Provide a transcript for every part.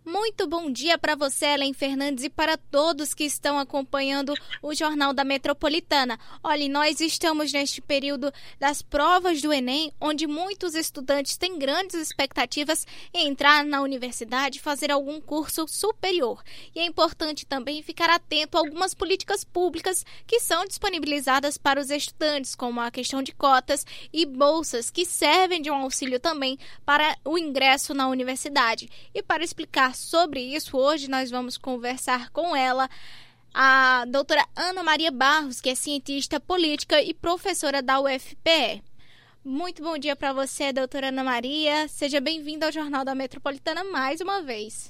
Muito bom dia para você, Ellen Fernandes, e para todos que estão acompanhando o Jornal da Metropolitana. Olha, nós estamos neste período das provas do Enem, onde muitos estudantes têm grandes expectativas em entrar na universidade e fazer algum curso superior. E é importante também ficar atento a algumas políticas públicas que são disponibilizadas para os estudantes, como a questão de cotas e bolsas, que servem de um auxílio também para o ingresso na universidade. E para explicar sobre isso, hoje nós vamos conversar com ela, a doutora Ana Maria Barros, que é cientista política e professora da UFPE. Muito bom dia para você, doutora Ana Maria. Seja bem-vinda ao Jornal da Metropolitana mais uma vez.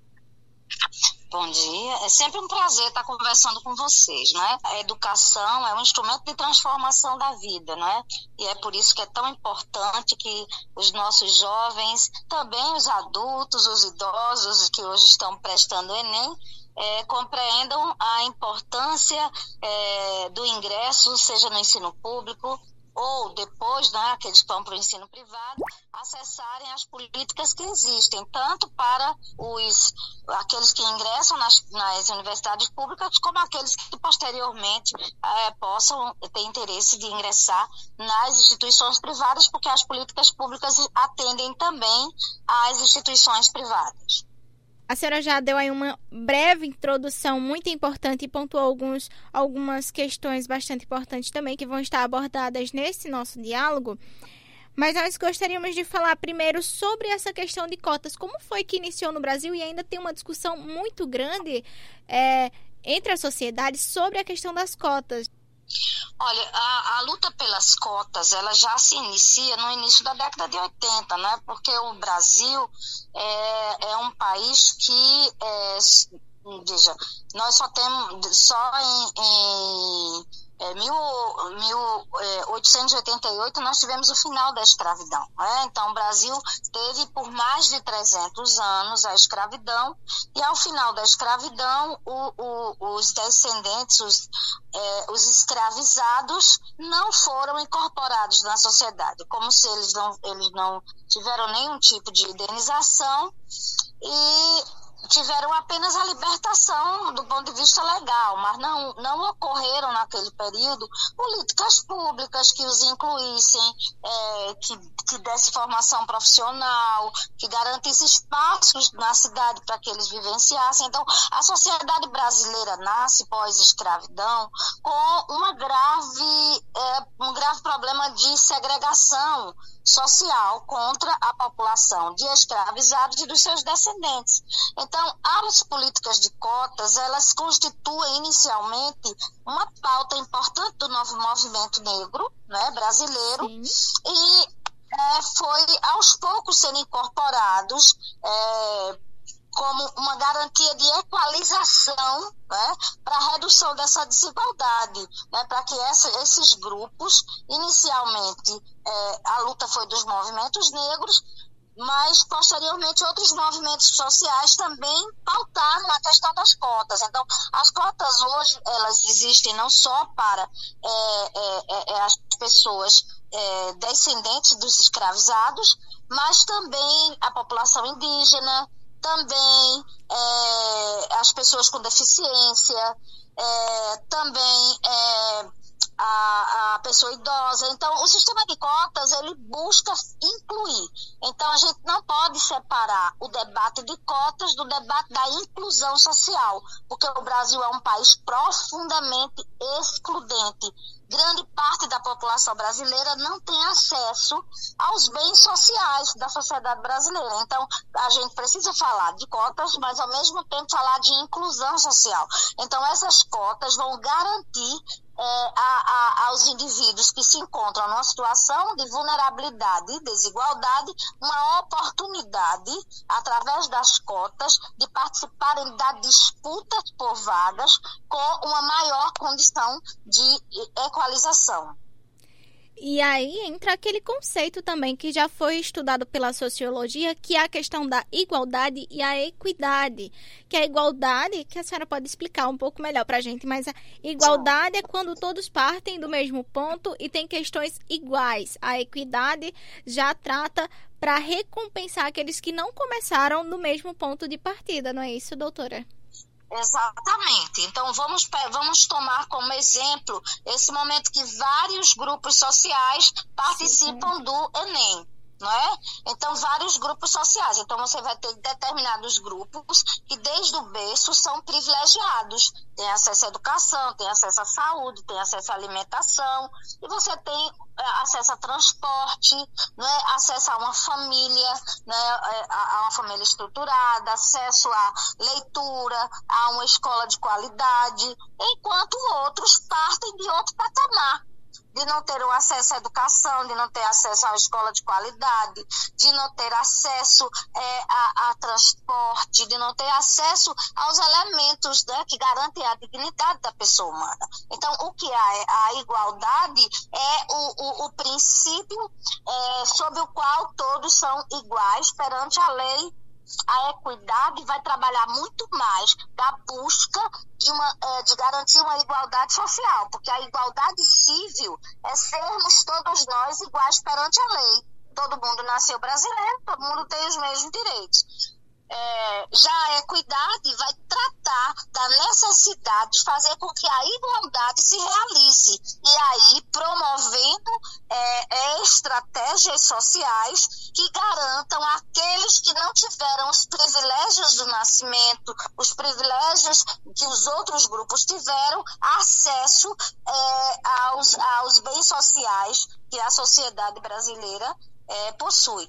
Bom dia, é sempre um prazer estar conversando com vocês, né? A educação é um instrumento de transformação da vida, né? E é por isso que é tão importante que os nossos jovens, também os adultos, os idosos que hoje estão prestando o Enem, compreendam a importância do ingresso, seja no ensino público ou depois, né, aqueles que vão para o ensino privado, acessarem as políticas que existem, tanto para aqueles que ingressam nas universidades públicas, como aqueles que posteriormente possam ter interesse de ingressar nas instituições privadas, porque as políticas públicas atendem também às instituições privadas. A senhora já deu aí uma breve introdução muito importante e pontuou algumas questões bastante importantes também que vão estar abordadas nesse nosso diálogo. Mas nós gostaríamos de falar primeiro sobre essa questão de cotas. Como foi que iniciou no Brasil e ainda tem uma discussão muito grande entre a sociedade sobre a questão das cotas? Olha, a luta pelas cotas, ela já se inicia no início da década de 80, né? Porque o Brasil é um país que, veja, nós só temos, em 1888 nós tivemos o final da escravidão, né? Então o Brasil teve por mais de 300 anos a escravidão, e ao final da escravidão os descendentes, os escravizados não foram incorporados na sociedade, como se eles não tiveram nenhum tipo de indenização e tiveram apenas a libertação do ponto de vista legal, mas não ocorreram naquele período políticas públicas que os incluíssem, que desse formação profissional, que garantisse espaços na cidade para que eles vivenciassem. Então, a sociedade brasileira nasce pós-escravidão com um grave problema de segregação social contra a população de escravizados e dos seus descendentes. Então, as políticas de cotas, elas constituem inicialmente uma pauta importante do novo movimento negro, né, brasileiro. Sim. E foi aos poucos sendo incorporados como uma garantia de equalização, né, para a redução dessa desigualdade, né, para que esses grupos, inicialmente, a luta foi dos movimentos negros, mas posteriormente outros movimentos sociais também pautaram a questão das cotas. Então, as cotas hoje, elas existem não só para as pessoas descendentes dos escravizados, mas também a população indígena, também as pessoas com deficiência, também a pessoa idosa. Então, o sistema de cotas, ele busca incluir. Então, a gente não pode separar o debate de cotas do debate da inclusão social, porque o Brasil é um país profundamente excludente. Grande parte da população brasileira não tem acesso aos bens sociais da sociedade brasileira. Então, a gente precisa falar de cotas, mas ao mesmo tempo falar de inclusão social. Então, essas cotas vão garantir aos indivíduos que se encontram numa situação de vulnerabilidade e desigualdade uma oportunidade, através das cotas, de participarem da disputa por vagas com uma maior condição de equalização. E aí entra aquele conceito também que já foi estudado pela sociologia, que é a questão da igualdade e a equidade. Que a igualdade, que a senhora pode explicar um pouco melhor para a gente, mas a igualdade é quando todos partem do mesmo ponto e tem questões iguais. A equidade já trata para recompensar aqueles que não começaram no mesmo ponto de partida, não é isso, doutora? Exatamente. Então, vamos tomar como exemplo esse momento que vários grupos sociais participam do Enem. Não é? Então, vários grupos sociais. Então, você vai ter determinados grupos que, desde o berço, são privilegiados. Tem acesso à educação, tem acesso à saúde, tem acesso à alimentação. E você tem acesso a transporte, né? Acesso a uma família, né? A uma família estruturada, acesso à leitura, a uma escola de qualidade, enquanto outros partem de outro patamar. De não ter o acesso à educação, de não ter acesso à escola de qualidade, de não ter acesso a transporte, de não ter acesso aos elementos, né, que garantem a dignidade da pessoa humana. Então, o que é a igualdade é o princípio sob o qual todos são iguais perante a lei. A equidade vai trabalhar muito mais da busca de garantir uma igualdade social, porque a igualdade civil é sermos todos nós iguais perante a lei. Todo mundo nasceu brasileiro, todo mundo tem os mesmos direitos. Já a equidade vai tratar da necessidade de fazer com que a igualdade se realize, e aí promovendo estratégias sociais que garantam àqueles que não tiveram os privilégios do nascimento, os privilégios que os outros grupos tiveram, acesso aos bens sociais que a sociedade brasileira possui.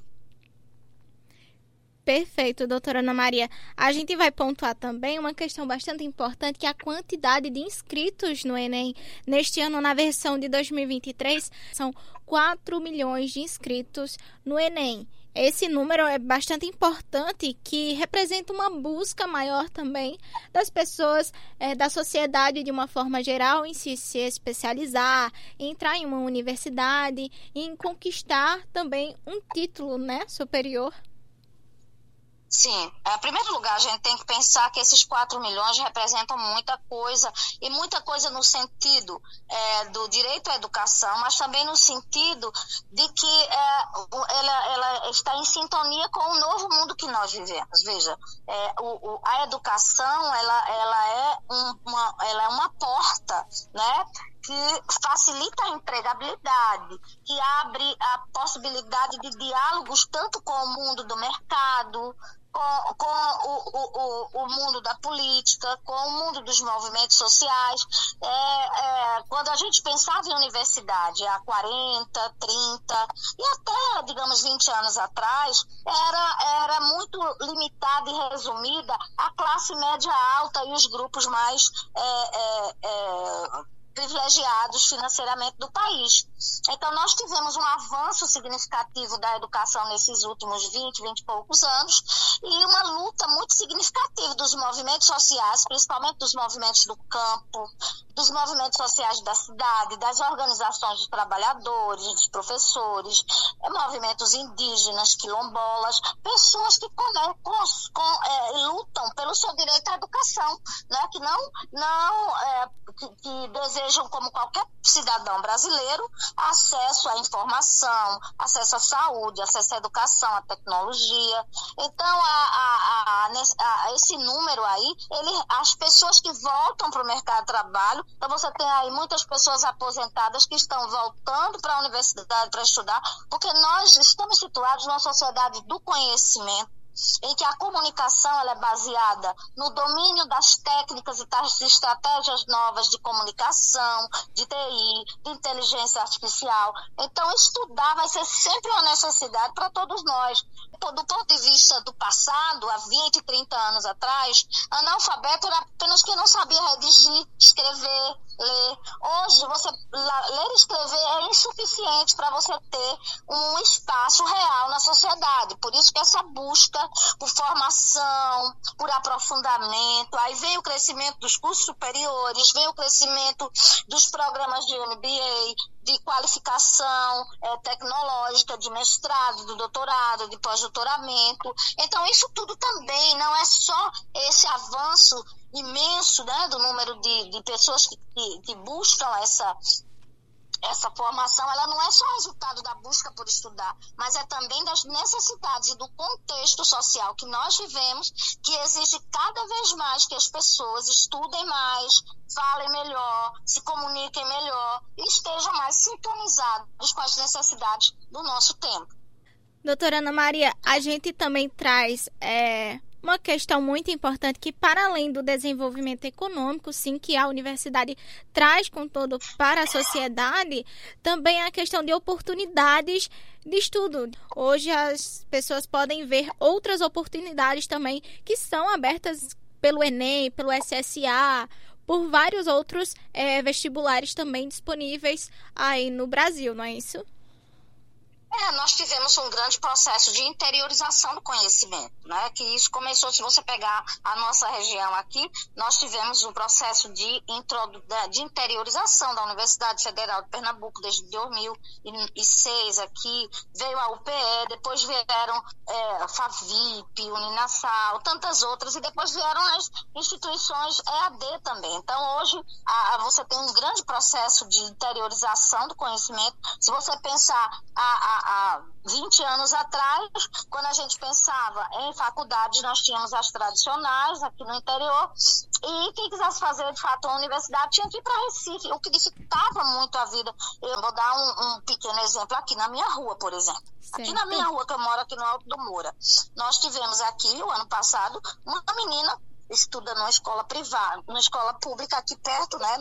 Perfeito, doutora Ana Maria. A gente vai pontuar também uma questão bastante importante, que é a quantidade de inscritos no Enem. Neste ano, na versão de 2023, são 4 milhões de inscritos no Enem. Esse número é bastante importante, que representa uma busca maior também das pessoas, da sociedade de uma forma geral, em se especializar, em entrar em uma universidade, em conquistar também um título, né, superior. Sim, em primeiro lugar, a gente tem que pensar que esses 4 milhões representam muita coisa, e muita coisa no sentido do direito à educação, mas também no sentido de que ela está em sintonia com o novo mundo que nós vivemos. Veja, a educação ela é uma porta, né, que facilita a empregabilidade, que abre a possibilidade de diálogos tanto com o mundo do mercado, com o mundo da política, com o mundo dos movimentos sociais. Quando a gente pensava em universidade há 40, 30 e até, digamos, 20 anos atrás, era muito limitada e resumida à classe média alta e os grupos mais privilegiados financeiramente do país. Então, nós tivemos um avanço significativo da educação nesses últimos 20 e poucos anos, e uma luta muito significativa dos movimentos sociais, principalmente dos movimentos do campo, dos movimentos sociais da cidade, das organizações de trabalhadores, dos professores, movimentos indígenas, quilombolas, pessoas que lutam pelo seu direito à educação, né, que desejam, como qualquer cidadão brasileiro, acesso à informação, acesso à saúde, acesso à educação, à tecnologia. Então, esse número aí, as pessoas que voltam para o mercado de trabalho, então você tem aí muitas pessoas aposentadas que estão voltando para a universidade para estudar, porque nós estamos situados numa sociedade do conhecimento, em que a comunicação ela é baseada no domínio das técnicas e das estratégias novas de comunicação, de TI, de inteligência artificial. Então, estudar vai ser sempre uma necessidade para todos nós. Do ponto de vista do passado, há 20, 30 anos atrás, analfabeto era apenas quem não sabia redigir, escrever, ler. Hoje, você ler e escrever é insuficiente para você ter um espaço real na sociedade. Por isso que essa busca por formação, por aprofundamento, aí vem o crescimento dos cursos superiores, vem o crescimento dos programas de MBA, de qualificação tecnológica, de mestrado, de doutorado, de pós-doutoramento. Então, isso tudo também não é só esse avanço imenso, né, do número de pessoas que buscam essa formação, ela não é só resultado da busca por estudar, mas é também das necessidades e do contexto social que nós vivemos, que exige cada vez mais que as pessoas estudem mais, falem melhor, se comuniquem melhor e estejam mais sintonizados com as necessidades do nosso tempo. Doutora Ana Maria, a gente também traz uma questão muito importante que, para além do desenvolvimento econômico, sim, que a universidade traz com todo para a sociedade, também a questão de oportunidades de estudo. Hoje as pessoas podem ver outras oportunidades também que são abertas pelo Enem, pelo SSA, por vários outros vestibulares também disponíveis aí no Brasil, não é isso? Nós tivemos um grande processo de interiorização do conhecimento, né? Que isso começou, se você pegar a nossa região aqui, nós tivemos um processo de interiorização da Universidade Federal de Pernambuco desde 2006 aqui, veio a UPE, depois vieram a FAVIP, Uninasal, tantas outras, e depois vieram as instituições EAD também. Então, hoje, você tem um grande processo de interiorização do conhecimento. Se você pensar há 20 anos atrás, quando a gente pensava em faculdades, nós tínhamos as tradicionais aqui no interior, e quem quisesse fazer, de fato, uma universidade tinha que ir para Recife, o que dificultava muito a vida. Eu vou dar um pequeno exemplo aqui na minha rua, por exemplo. Certo. Aqui na minha rua, que eu moro aqui no Alto do Moura, nós tivemos aqui, o ano passado, uma menina estuda numa escola privada, numa escola pública aqui perto, né,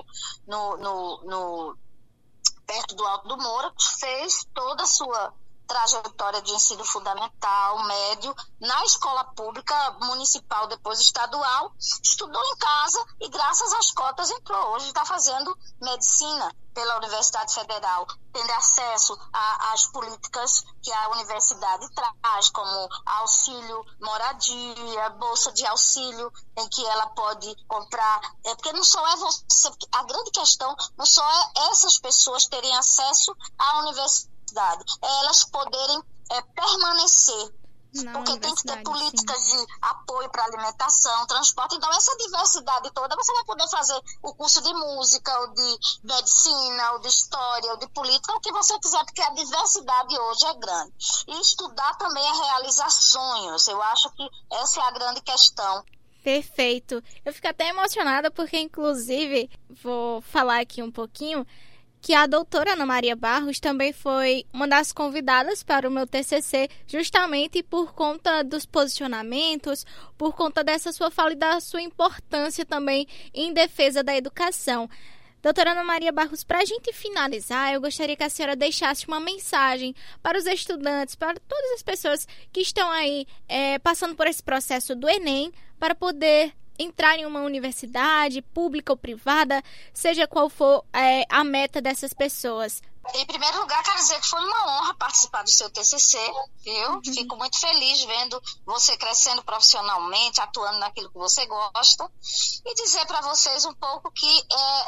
perto do Alto do Moura, fez toda a sua trajetória de ensino fundamental, médio, na escola pública municipal, depois estadual, estudou em casa e graças às cotas entrou. Hoje está fazendo medicina pela Universidade Federal, tendo acesso às políticas que a universidade traz, como auxílio moradia, bolsa de auxílio, em que ela pode comprar, porque não só é você, a grande questão não só é essas pessoas terem acesso à universidade, é elas poderem permanecer, porque tem que ter políticas sim, de apoio para alimentação, transporte. Então, essa diversidade toda, você vai poder fazer o curso de música, ou de medicina, ou de história, ou de política, o que você quiser, porque a diversidade hoje é grande. E estudar também é realizar sonhos. Eu acho que essa é a grande questão. Perfeito. Eu fico até emocionada porque, inclusive, vou falar aqui um pouquinho, que a doutora Ana Maria Barros também foi uma das convidadas para o meu TCC, justamente por conta dos posicionamentos, por conta dessa sua fala e da sua importância também em defesa da educação. Doutora Ana Maria Barros, para a gente finalizar, eu gostaria que a senhora deixasse uma mensagem para os estudantes, para todas as pessoas que estão aí passando por esse processo do Enem, para poder entrar em uma universidade, pública ou privada, seja qual for a meta dessas pessoas. Em primeiro lugar, quero dizer que foi uma honra participar do seu TCC, viu? Fico muito feliz vendo você crescendo profissionalmente, atuando naquilo que você gosta, e dizer para vocês um pouco que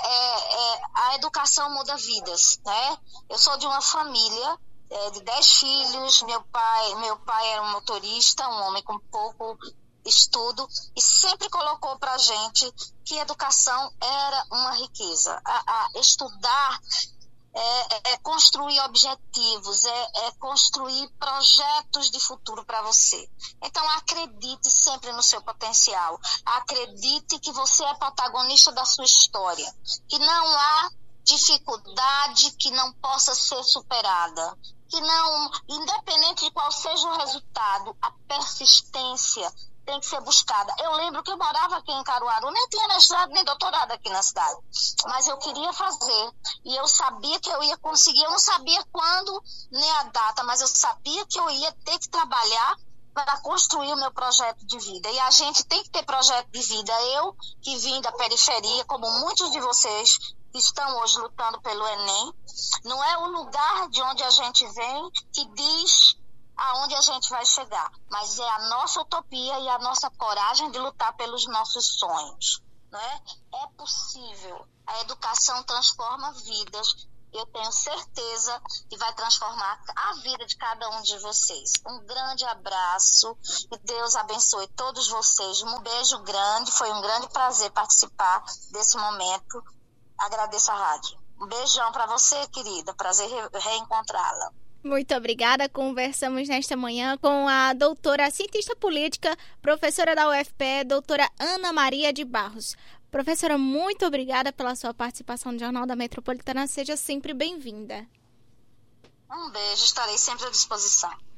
a educação muda vidas, né? Eu sou de uma família de 10 filhos, meu pai era um motorista, um homem com pouco estudo, e sempre colocou para a gente que educação era uma riqueza. Estudar é construir objetivos, é construir projetos de futuro para você. Então, acredite sempre no seu potencial. Acredite que você é protagonista da sua história. Que não há dificuldade que não possa ser superada. Que não, independente de qual seja o resultado, a persistência tem que ser buscada. Eu lembro que eu morava aqui em Caruaru, nem tinha mestrado nem doutorado aqui na cidade, mas eu queria fazer, e eu sabia que eu ia conseguir. Eu não sabia quando nem a data, mas eu sabia que eu ia ter que trabalhar para construir o meu projeto de vida. E a gente tem que ter projeto de vida. Eu, que vim da periferia, como muitos de vocês que estão hoje lutando pelo Enem, não é o lugar de onde a gente vem que diz aonde a gente vai chegar, mas é a nossa utopia e a nossa coragem de lutar pelos nossos sonhos, né? É possível. A educação transforma vidas. Eu tenho certeza que vai transformar a vida de cada um de vocês. Um grande abraço e Deus abençoe todos vocês. Um beijo grande, foi um grande prazer participar desse momento. Agradeço a rádio. Um beijão para você, querida. Prazer reencontrá-la. Muito obrigada. Conversamos nesta manhã com a doutora cientista política, professora da UFPE, doutora Ana Maria de Barros. Professora, muito obrigada pela sua participação no Jornal da Metropolitana. Seja sempre bem-vinda. Um beijo, estarei sempre à disposição.